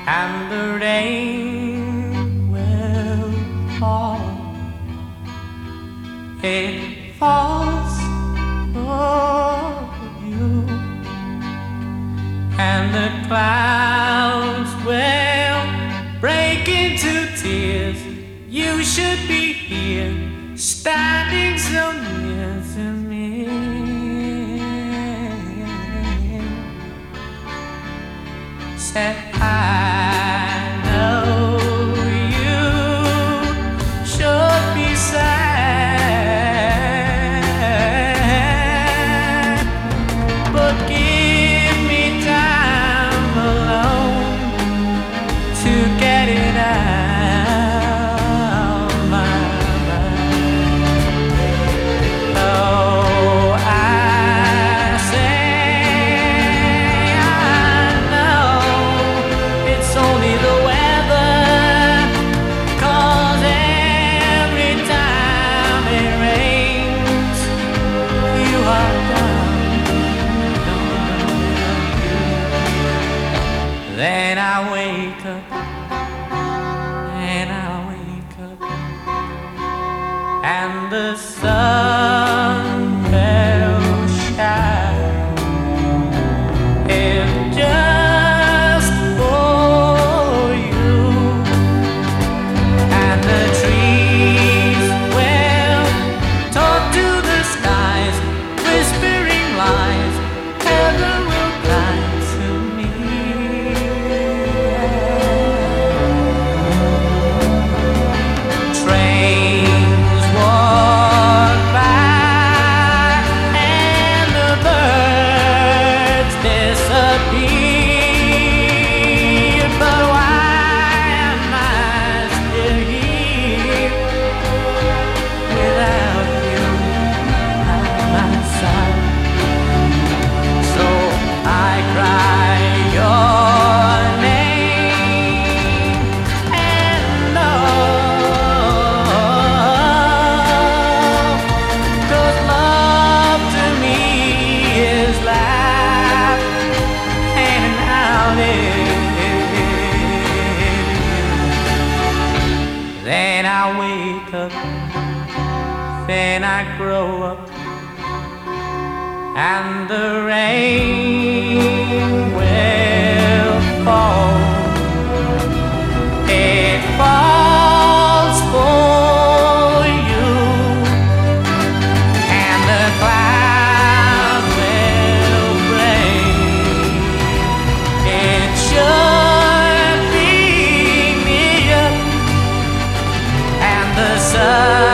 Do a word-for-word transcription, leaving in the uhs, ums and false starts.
and the rain will fall. It falls for you, and the clouds will break into tears. You should be here, standing so near to me. Said I know you should be sad, but give me time alone to get it out my mind. Oh, I say I know it's only the weather, 'cause every time it rains, you are gone. Then I wake up, and I wake up, and the sun will shine. If just for you, and the trees will talk to the skies, whispering lies. Heaven will cry to me. Trains walk by and the birds disappear, but why am I still here without you at my side? So I cry your name and know, 'cause love to me is life, and I'll live you. Then I wake up, then I grow up, and the rain will fall. It falls for you, and the clouds will break. It should be near, and the sun